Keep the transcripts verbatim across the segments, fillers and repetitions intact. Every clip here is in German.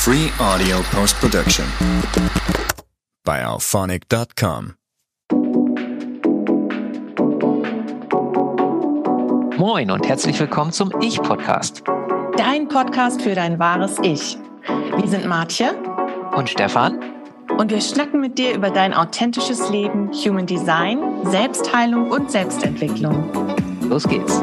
Free audio post-production by alphonic dot com. Moin und herzlich willkommen zum Ich-Podcast. Dein Podcast für dein wahres Ich. Wir sind Martje Und Stefan. Und wir schnacken mit dir über dein authentisches Leben, Human Design, Selbstheilung und Selbstentwicklung. Los geht's.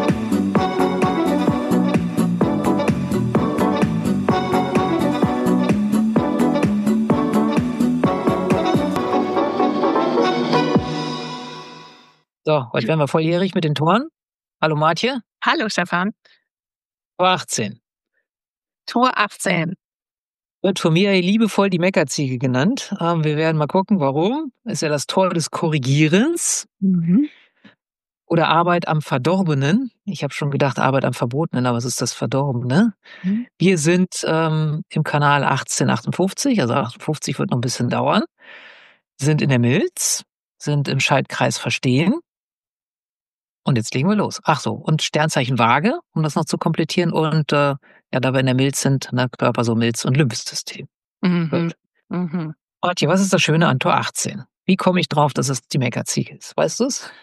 So, heute werden wir volljährig mit den Toren. Hallo Martje. Hallo Stefan. Tor achtzehn. Tor achtzehn. Wird von mir liebevoll die Meckerziege genannt. Ähm, wir werden mal gucken, warum. Ist ja das Tor des Korrigierens. Mhm. Oder Arbeit am Verdorbenen. Ich habe schon gedacht, Arbeit am Verbotenen, aber es ist das Verdorbene. Mhm. Wir sind ähm, im Kanal achtzehn achtundfünfzig, also achtundfünfzig wird noch ein bisschen dauern. Sind in der Milz, sind im Schaltkreis Verstehen. Und jetzt legen wir los. Ach so, und Sternzeichen Waage, um das noch zu komplettieren. Und äh, ja, da wir in der Milz sind, ne, Körper, so Milz und Lymphsystem. Mhm. Gut. Mhm. Martje, was ist das Schöne an Tor achtzehn? Wie komme ich drauf, dass es die Meckerziege ist? Weißt du es?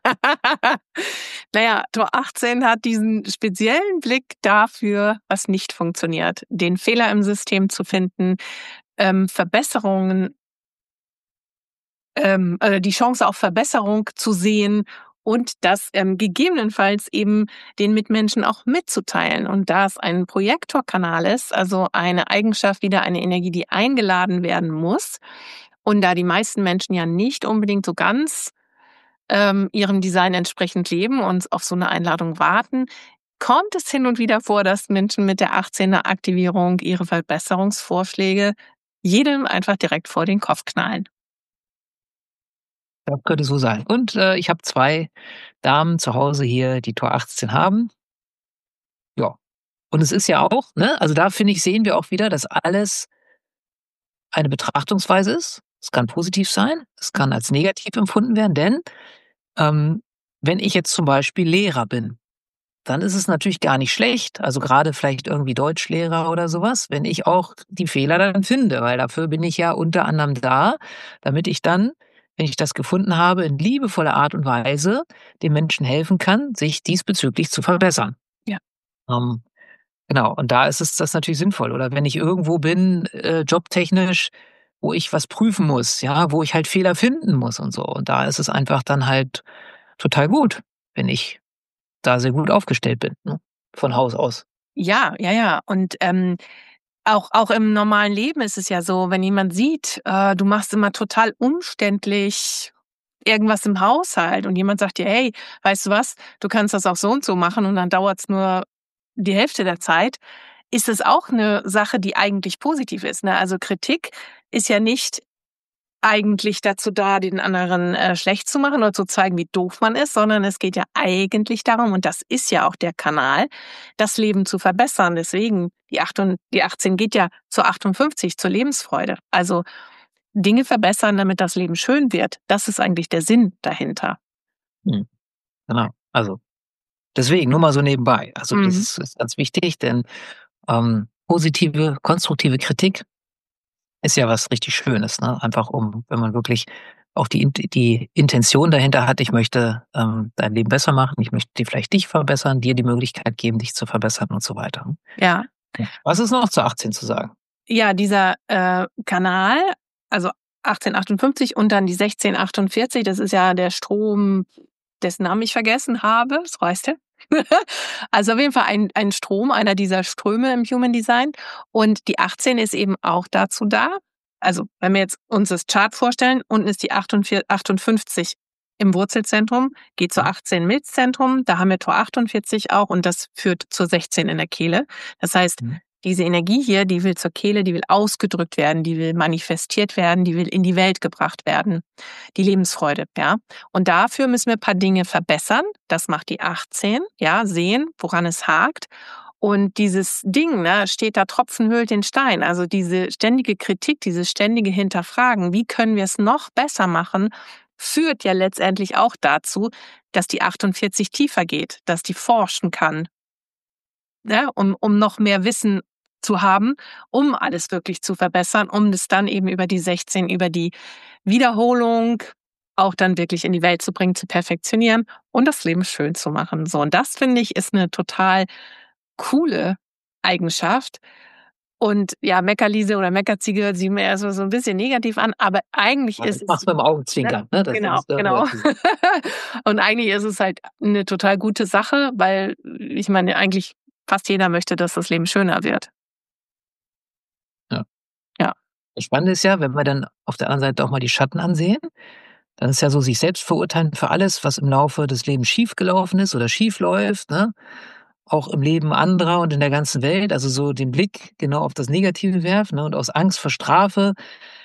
Naja, Tor achtzehn hat diesen speziellen Blick dafür, was nicht funktioniert. Den Fehler im System zu finden, ähm, Verbesserungen, ähm, äh, die Chance auf Verbesserung zu sehen und das ähm, gegebenenfalls eben den Mitmenschen auch mitzuteilen. Und da es ein Projektorkanal ist, also eine Eigenschaft, wieder eine Energie, die eingeladen werden muss, und da die meisten Menschen ja nicht unbedingt so ganz ähm, ihrem Design entsprechend leben und auf so eine Einladung warten, kommt es hin und wieder vor, dass Menschen mit der achtzehner Aktivierung ihre Verbesserungsvorschläge jedem einfach direkt vor den Kopf knallen. Das könnte so sein. Und äh, ich habe zwei Damen zu Hause hier, die Tor achtzehn haben. Ja. Und es ist ja auch, ne, also da finde ich, sehen wir auch wieder, dass alles eine Betrachtungsweise ist. Es kann positiv sein, es kann als negativ empfunden werden, denn ähm, wenn ich jetzt zum Beispiel Lehrer bin, dann ist es natürlich gar nicht schlecht, also gerade vielleicht irgendwie Deutschlehrer oder sowas, wenn ich auch die Fehler dann finde, weil dafür bin ich ja unter anderem da, damit ich dann, wenn ich das gefunden habe, in liebevoller Art und Weise den Menschen helfen kann, sich diesbezüglich zu verbessern. Ja. Ähm, genau, und da ist es das natürlich sinnvoll. Oder wenn ich irgendwo bin, äh, jobtechnisch, wo ich was prüfen muss, ja, wo ich halt Fehler finden muss und so. Und da ist es einfach dann halt total gut, wenn ich da sehr gut aufgestellt bin, ne? Von Haus aus. Ja, ja, ja. Und ähm, auch, auch im normalen Leben ist es ja so, wenn jemand sieht, äh, du machst immer total umständlich irgendwas im Haushalt und jemand sagt dir, hey, weißt du was, du kannst das auch so und so machen und dann dauert es nur die Hälfte der Zeit, ist es auch eine Sache, die eigentlich positiv ist. Ne? Also Kritik ist ja nicht eigentlich dazu da, den anderen äh, schlecht zu machen oder zu zeigen, wie doof man ist, sondern es geht ja eigentlich darum, und das ist ja auch der Kanal, das Leben zu verbessern. Deswegen, die, acht und, die achtzehn geht ja zur achtundfünfzig, zur Lebensfreude. Also Dinge verbessern, damit das Leben schön wird. Das ist eigentlich der Sinn dahinter. Hm. Genau, also deswegen, nur mal so nebenbei. Also Mhm. das ist, ist ganz wichtig, denn ähm, positive, konstruktive Kritik ist ja was richtig Schönes, ne? Einfach um, wenn man wirklich auch die, die Intention dahinter hat, ich möchte ähm, dein Leben besser machen, ich möchte dir vielleicht dich verbessern, dir die Möglichkeit geben, dich zu verbessern und so weiter. Ja. Was ist noch zu achtzehn zu sagen? Ja, dieser äh, Kanal, also achtzehn achtundfünfzig und dann die sechzehn achtundvierzig, das ist ja der Strom, dessen Namen ich vergessen habe, das weißt du. Also auf jeden Fall ein, ein Strom, einer dieser Ströme im Human Design. Und die achtzehn ist eben auch dazu da. Also wenn wir jetzt uns das Chart vorstellen, unten ist die achtundfünfzig im Wurzelzentrum, geht zur achtzehn Milzzentrum, da haben wir Tor achtundvierzig auch und das führt zur sechzehn in der Kehle. Das heißt, Mhm. diese Energie hier, die will zur Kehle, die will ausgedrückt werden, die will manifestiert werden, die will in die Welt gebracht werden. Die Lebensfreude, ja. Und dafür müssen wir ein paar Dinge verbessern. Das macht die achtzehn, ja, sehen, woran es hakt. Und dieses Ding, ne, steht da, Tropfen höhlt den Stein. Also diese ständige Kritik, dieses ständige Hinterfragen, wie können wir es noch besser machen, führt ja letztendlich auch dazu, dass die achtundvierzig tiefer geht, dass die forschen kann, ja, um, um noch mehr Wissen zu haben, um alles wirklich zu verbessern, um das dann eben über die sechzehn, über die Wiederholung auch dann wirklich in die Welt zu bringen, zu perfektionieren und das Leben schön zu machen. So, und das, finde ich, ist eine total coole Eigenschaft. Und ja, Meckerliese oder Meckerziege sieht mir erst mal so ein bisschen negativ an, aber eigentlich Ja, ist ich es mach's mit dem Augenzwinkern, ne? Das genau, ist, äh, genau. Und eigentlich ist es halt eine total gute Sache, weil ich meine, eigentlich fast jeder möchte, dass das Leben schöner wird. ja. Ja. Das Spannende ist ja, wenn wir dann auf der anderen Seite auch mal die Schatten ansehen, dann ist ja so, sich selbst verurteilen für alles, was im Laufe des Lebens schiefgelaufen ist oder schief läuft, ne? Auch im Leben anderer und in der ganzen Welt, also so den Blick genau auf das Negative werfen, ne, und aus Angst vor Strafe,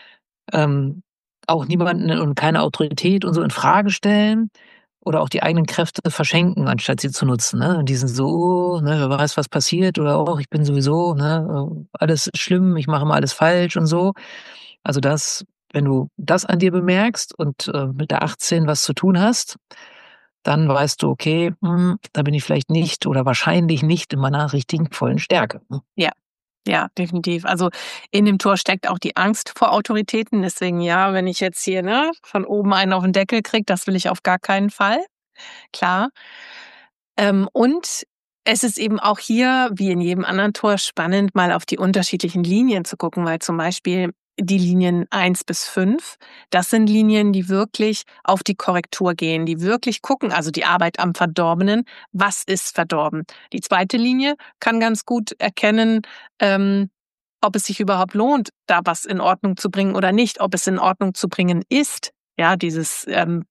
ähm, auch niemanden und keine Autorität und so in Frage stellen oder auch die eigenen Kräfte verschenken, anstatt sie zu nutzen, ne? Und die sind so, ne, wer weiß, was passiert oder: „Oh, ich bin sowieso, ne, äh, alles schlimm, ich mache immer alles falsch" und so. Also, das wenn du das an dir bemerkst und, äh, mit der achtzehn was zu tun hast, dann weißt du: „Okay, hm, da bin ich vielleicht nicht oder wahrscheinlich nicht in meiner richtigen vollen Stärke", ne? Ja, ja, definitiv. Also, in dem Tor steckt auch die Angst vor Autoritäten. Deswegen, ja, wenn ich jetzt hier, ne, von oben einen auf den Deckel kriege, das will ich auf gar keinen Fall, klar. Ähm, und es ist eben auch hier, wie in jedem anderen Tor, spannend, mal auf die unterschiedlichen Linien zu gucken, weil zum Beispiel die Linien eins bis fünf, das sind Linien, die wirklich auf die Korrektur gehen, die wirklich gucken, also die Arbeit am Verdorbenen, was ist verdorben. Die zweite Linie kann ganz gut erkennen, ähm, ob es sich überhaupt lohnt, da was in Ordnung zu bringen oder nicht, ob es in Ordnung zu bringen ist. Ja, dieses ähm,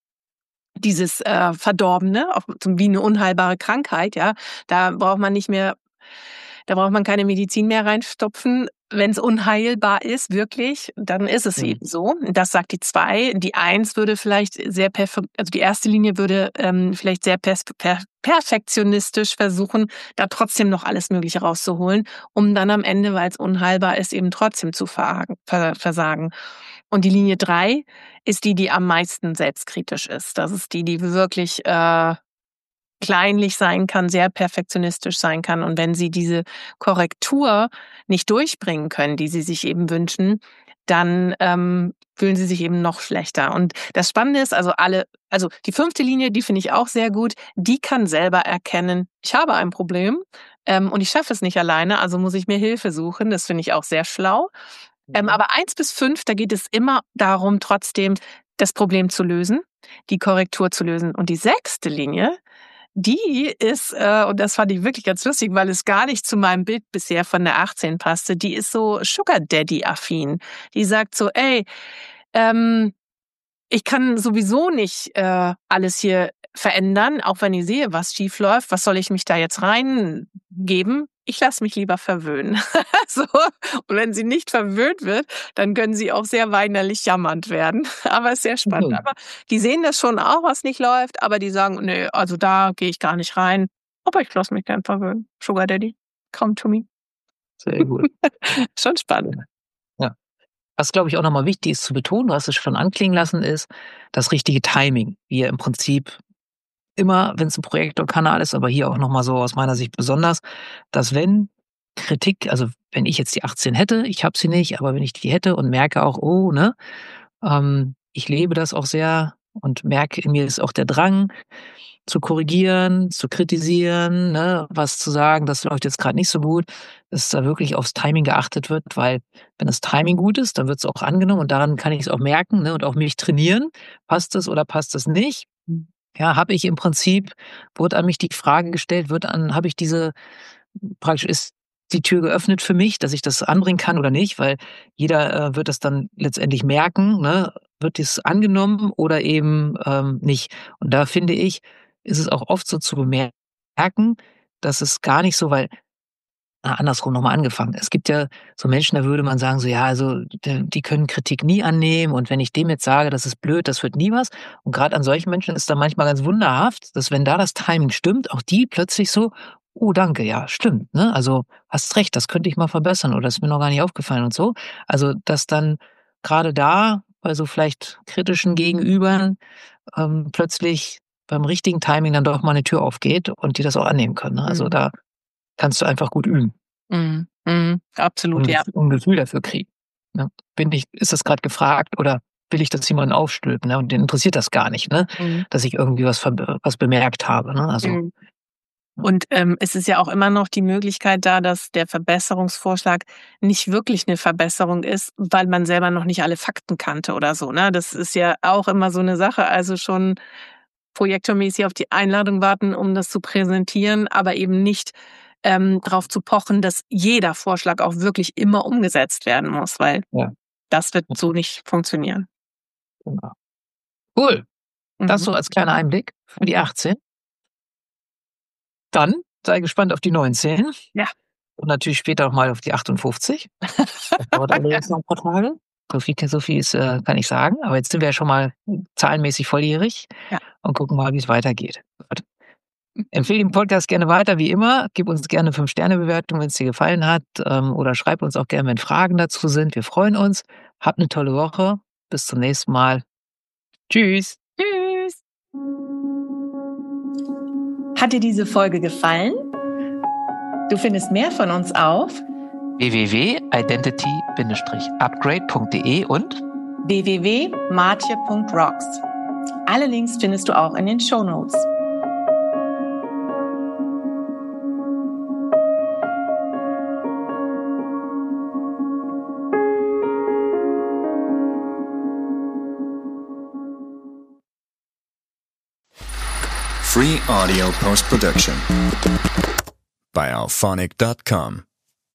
dieses, äh, Verdorbene, auch so wie eine unheilbare Krankheit, ja. Da braucht man nicht mehr da braucht man keine Medizin mehr reinstopfen. Wenn's unheilbar ist, wirklich, dann ist es Mhm. eben so. Das sagt die zwei. Die eins würde vielleicht sehr perfe also die erste Linie würde, ähm, vielleicht sehr pers per perfektionistisch versuchen, da trotzdem noch alles Mögliche rauszuholen, um dann am Ende, weil's unheilbar ist, eben trotzdem zu verhagen ver versagen. Und die Linie drei ist die, die am meisten selbstkritisch ist. Das ist die, die wirklich, äh, kleinlich sein kann, sehr perfektionistisch sein kann. Und wenn sie diese Korrektur nicht durchbringen können, die sie sich eben wünschen, dann ähm, fühlen sie sich eben noch schlechter. Und das Spannende ist, also alle, also die fünfte Linie, die finde ich auch sehr gut, die kann selber erkennen, ich habe ein Problem ähm, und ich schaffe es nicht alleine, also muss ich mir Hilfe suchen. Das finde ich auch sehr schlau. Ähm, Mhm. aber eins bis fünf, da geht es immer darum, trotzdem das Problem zu lösen, die Korrektur zu lösen. Und die sechste Linie, die ist, äh, und das fand ich wirklich ganz lustig, weil es gar nicht zu meinem Bild bisher von der achtzehn passte, die ist so Sugar Daddy-affin. Die sagt so, ey, ähm, ich kann sowieso nicht äh, alles hier verändern, auch wenn ich sehe, was schief läuft. Was soll ich mich da jetzt reingeben? Ich lasse mich lieber verwöhnen. So. Und wenn sie nicht verwöhnt wird, dann können sie auch sehr weinerlich jammernd werden. Aber ist sehr spannend. Mhm. Aber die sehen das schon auch, was nicht läuft, aber die sagen, nö, also da gehe ich gar nicht rein. Aber ich lasse mich gern verwöhnen. Sugar Daddy, come to me. Sehr gut. Schon spannend. Ja. Was, glaube ich, auch noch mal wichtig ist zu betonen, du hast es schon anklingen lassen, ist das richtige Timing. Wie im Prinzip immer, wenn es ein Projektorkanal ist, aber hier auch noch mal so aus meiner Sicht besonders, dass wenn Kritik also, wenn ich jetzt die achtzehn hätte, ich habe sie nicht, aber wenn ich die hätte und merke auch, oh, ne, ähm, ich lebe das auch sehr und merke, in mir ist auch der Drang zu korrigieren, zu kritisieren, ne, was zu sagen, das läuft jetzt gerade nicht so gut, dass da wirklich aufs Timing geachtet wird, weil wenn das Timing gut ist, dann wird es auch angenommen und daran kann ich es auch merken, ne, und auch mich trainieren. Passt es oder passt es nicht? Ja, habe ich im Prinzip wurde an mich die Frage gestellt, wird an habe ich diese praktisch ist die Tür geöffnet für mich, dass ich das anbringen kann oder nicht, weil jeder, äh, wird das dann letztendlich merken, ne? Wird es angenommen oder eben, ähm, nicht? Und da finde ich, ist es auch oft so zu bemerken, dass es gar nicht so weil ah, andersrum noch mal angefangen. Es gibt ja so Menschen, da würde man sagen so: „Ja, also, d die können Kritik nie annehmen und wenn ich dem jetzt sage, das ist blöd, das wird nie was." Und grad an solchen Menschen ist dann manchmal ganz wunderhaft, dass wenn da das Timing stimmt, auch die plötzlich so: „Oh, danke, ja, stimmt, ne? Also, hast recht, das könnte ich mal verbessern oder ist mir noch gar nicht aufgefallen" und so. Also, dass dann grade da bei so vielleicht kritischen Gegenübern, ähm, plötzlich beim richtigen Timing dann doch mal 'ne Tür aufgeht und die das auch annehmen können, ne? Also, Mhm. da kannst du einfach gut üben. Mhm. Mhm. Absolut, Und ja. ein Gefühl dafür kriegen. Ne? Bin ich, ist das gerade gefragt oder will ich das jemanden aufstülpen? Ne? Und den interessiert das gar nicht, ne? Mhm. Dass ich irgendwie was, ver- was bemerkt habe. Ne? Also, Mhm. Und ähm, es ist ja auch immer noch die Möglichkeit da, dass der Verbesserungsvorschlag nicht wirklich eine Verbesserung ist, weil man selber noch nicht alle Fakten kannte oder so. Ne? Das ist ja auch immer so eine Sache. Also schon projektormäßig auf die Einladung warten, um das zu präsentieren, aber eben nicht ähm, darauf zu pochen, dass jeder Vorschlag auch wirklich immer umgesetzt werden muss, weil ja, das wird so nicht funktionieren. genau. Cool. Das Mhm. so als kleiner Einblick für die Mhm. achtzehn. Dann sei gespannt auf die neunzehn. Ja. Und natürlich später auch mal auf die achtundfünfzig. Das dauert allerdings noch ein paar Tage. So viel, so viel ist, äh, kann ich sagen. Aber jetzt sind wir ja schon mal zahlenmäßig volljährig Ja. und gucken mal, wie es weitergeht. Gut. Empfehle den Podcast gerne weiter, wie immer. Gib uns gerne fünf Sterne Bewertung, wenn es dir gefallen hat. Ähm, oder schreib uns auch gerne, wenn Fragen dazu sind. Wir freuen uns. Habt eine tolle Woche. Bis zum nächsten Mal. Tschüss. Tschüss. Hat dir diese Folge gefallen? Du findest mehr von uns auf w w w punkt identity Bindestrich upgrade punkt d e und w w w punkt martje punkt rocks. Alle Links findest du auch in den Shownotes. Free audio post-production by alphonic dot com.